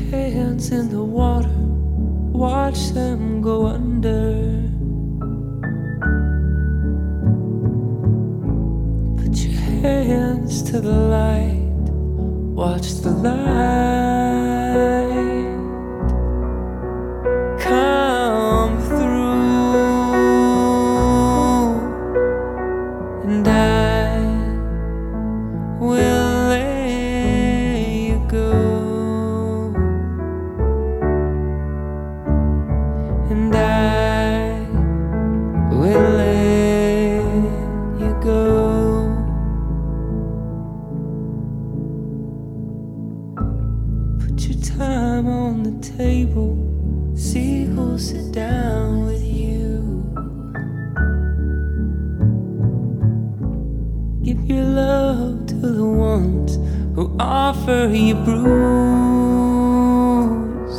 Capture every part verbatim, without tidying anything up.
hands in the water, watch them go under. Put your hands to the light, watch the light come through, and I will let you go, and I will let you go. Put your time on the table, see who'll sit down with you. Give your love to the ones who offer you bruise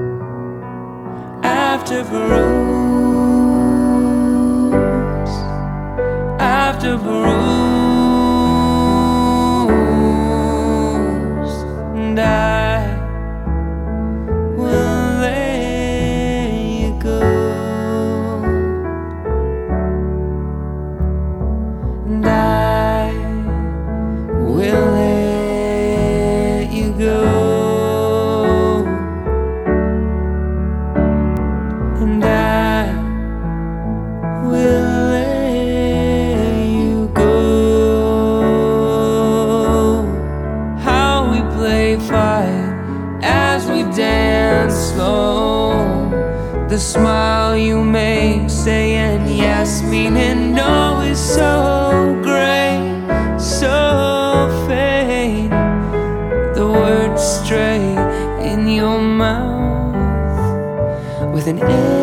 after bruise after bruise, and I will let you go, and I will let you go, and I will let you go. How we play fight as we dance slow, the smile you make saying yes meaning no is so great, so faint. The words stray in your mouth with an A.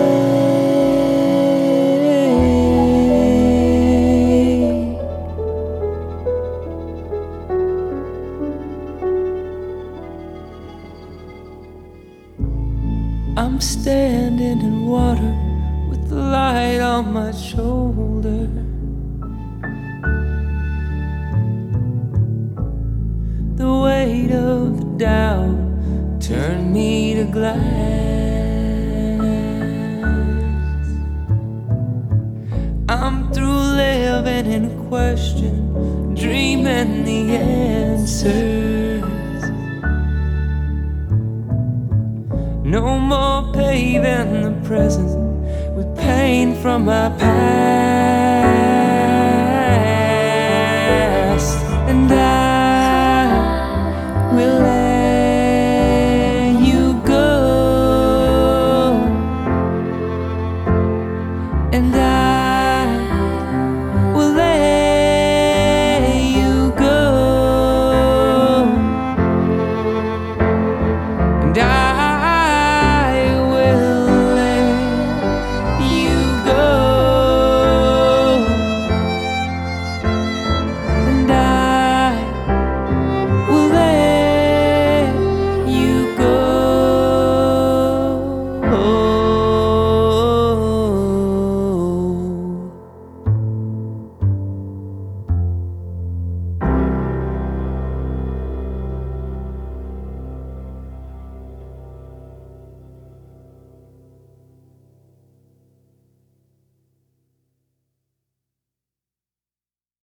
I'm standing in water with the light on my shoulder. The weight of the doubt turned me to glass. I'm through living in question, dreaming the answers. No more paving the present with pain from my past.